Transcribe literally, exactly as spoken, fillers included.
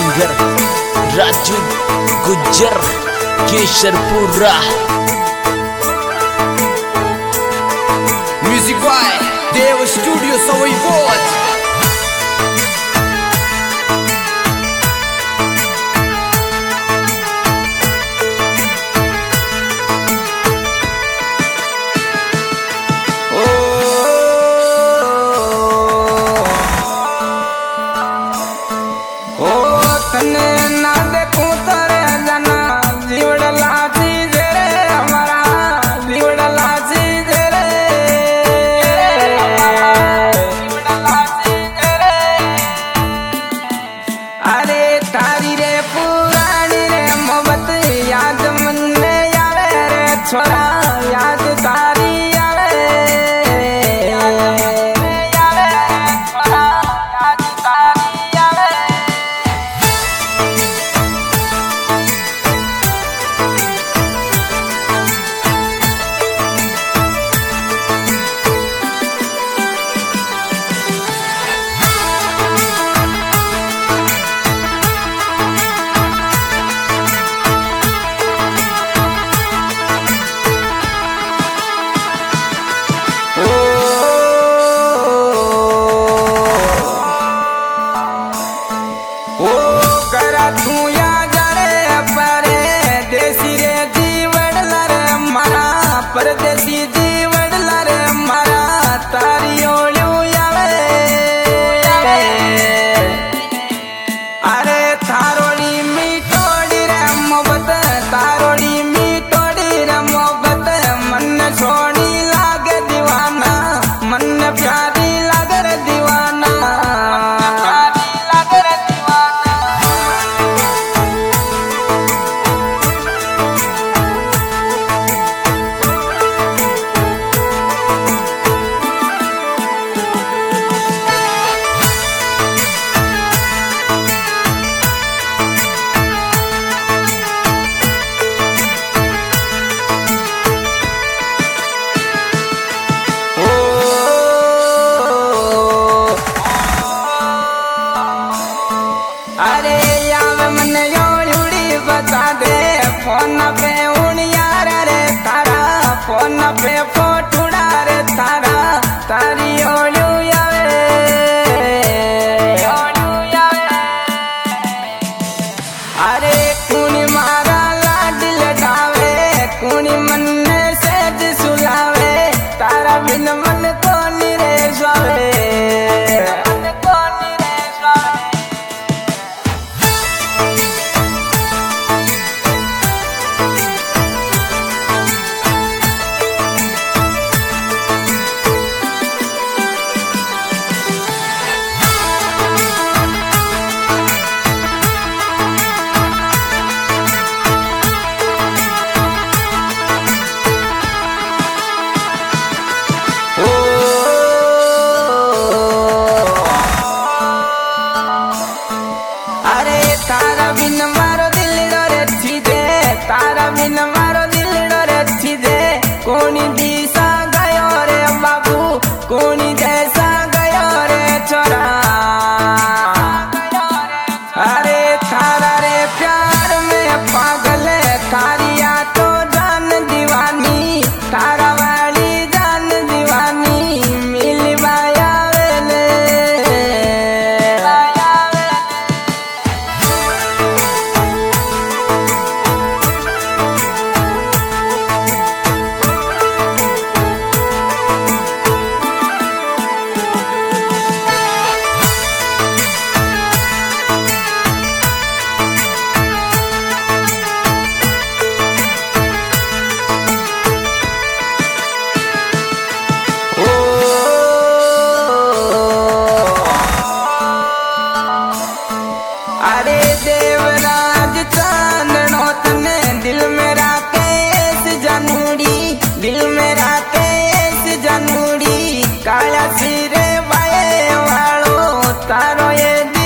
Singer Raju Gujjar Kesharpura. Music by Dev studio Sawai Bodh. छोरा याद तारी आवे आवे छोरा याद तारी आवे। परदेसी जीवन लरे मारा तारी ओळू आवे अरे थारोड़ी मीठोड़ी रे मोहब्बत तारोड़ी मीठोड़ी रे मोहब्बत मन सोनी लागे दीवाना मन प्यारी लागे रे दीवाना प्यारी लागे रे दीवाना। अरे यार मन योड़ी बता दे फोन पे उड़िया रे तारा फोन पे फोटुड़ा रे तारा तारी ओळू आवे ओळू आवे। अरे कुणी मारा लाड लगावे कुणी मन से सुलावे तारा बिन मन को रे स्वावे मन को रे स्वावे। अरे तारा बिन मारो दिल डरे थी दे तारा बिन मारो दिल डरे थी दे कोनी दिशा गयो रे बाबू कोनी जैसा गयो रे छोरा। अरे थारा रे प्यार में पागल थारिया तो जान दीवानी तारा वाली जान दीवानी मिल माया वेले अरे देवराज चांदनो तने दिल मेरा केस जनूड़ी दिल मेरा केस जनूड़ी काया सिरे वाए वालो तारो ये